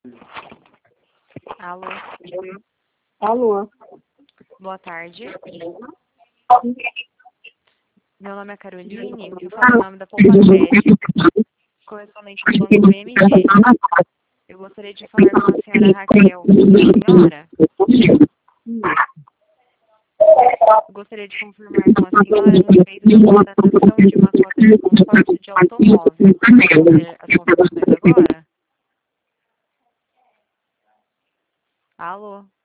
Alô? Alô? Boa tarde. Meu nome é Caroline, eu falo em nome da Poupacred, correspondente do Banco BMG. Eu gostaria de falar com a senhora Raquel. Senhora? Eu gostaria de confirmar com a senhora a respeito da contratação de uma cota de consórcio de automóvel. Vamos ver as confirmações agora? Alô?